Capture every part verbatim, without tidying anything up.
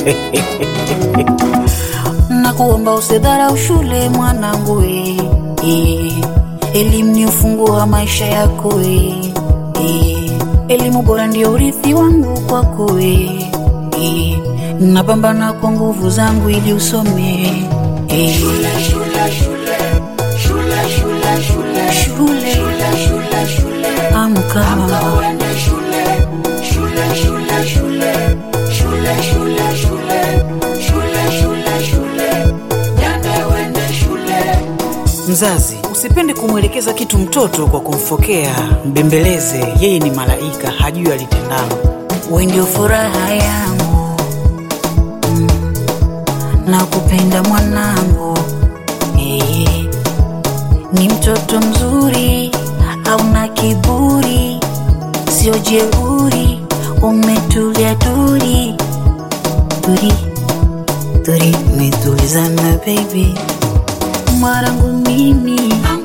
Nakuomba usidharau shule mwanangu we. Elimu ni ufunguo wa maisha yako we. Elimu bora ndio urithi wangu kwako we. Napambana kwa nguvu zangu ili usome. Shule shule shule shule shule shule shule shule amka uende shule shule shule shule shule shule shule shule shule jana uende shule. Mzazi, usipende kumwelekeza kitu mtoto kwa kumfokea. Mbembeleze, yeye ni malaika, hajui alitendalo. Wewe ndio furaha yangu, mm. Nakupenda mwanangu, eh. Ni mtoto mzuri, hauna kiburi, sio jeuri, umetulia turi. Turi, turi, umetulizana baby. Mwanangu mimi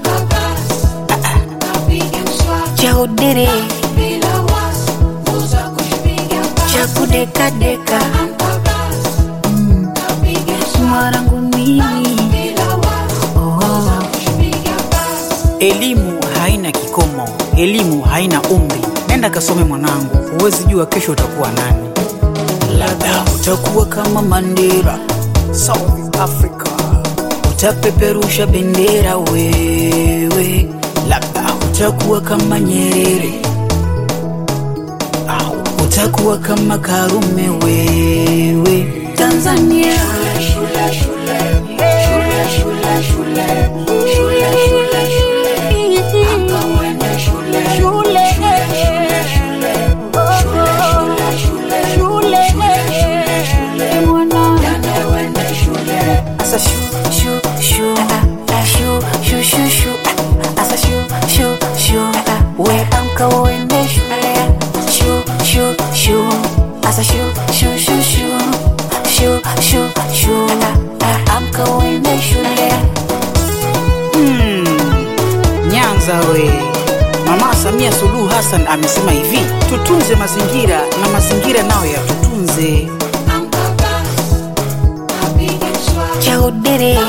chaudere chakudeka deka mm. Mwanangu mimi oh. Elimu haina kikomo, elimu haina umri. Nenda kasome mwanangu, huwezi jua kesho utakuwa nani. Labda utakuwa kama Mandela South Africa, utapeperusha bendera wewe. Labda utakuwa kama Nyerere, au utakuwa kama Karume wewe. Tanzania shule shule shule shule shule shule shule shule anga uende shule shule shule shule shule shule mwana jana uende shule. Asa shu shu shu shu shu shu shu asa shu shu shu we amka uende shule shu shu shu asa shu shu shu shu shu shu shu amka uende shule. Hmm. Nyanza we. Mama Samia Suluhu Hassan amesema hivi, tutunze mazingira na mazingira nao ya tutunze. Chaudere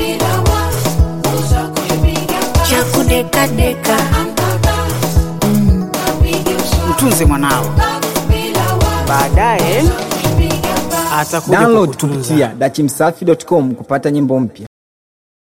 chakudeka deka mm. Mtunze mwanao, baadaye atakuja kukutunza. Download kupitia dachimsafi dot com kupata nyimbo mpya.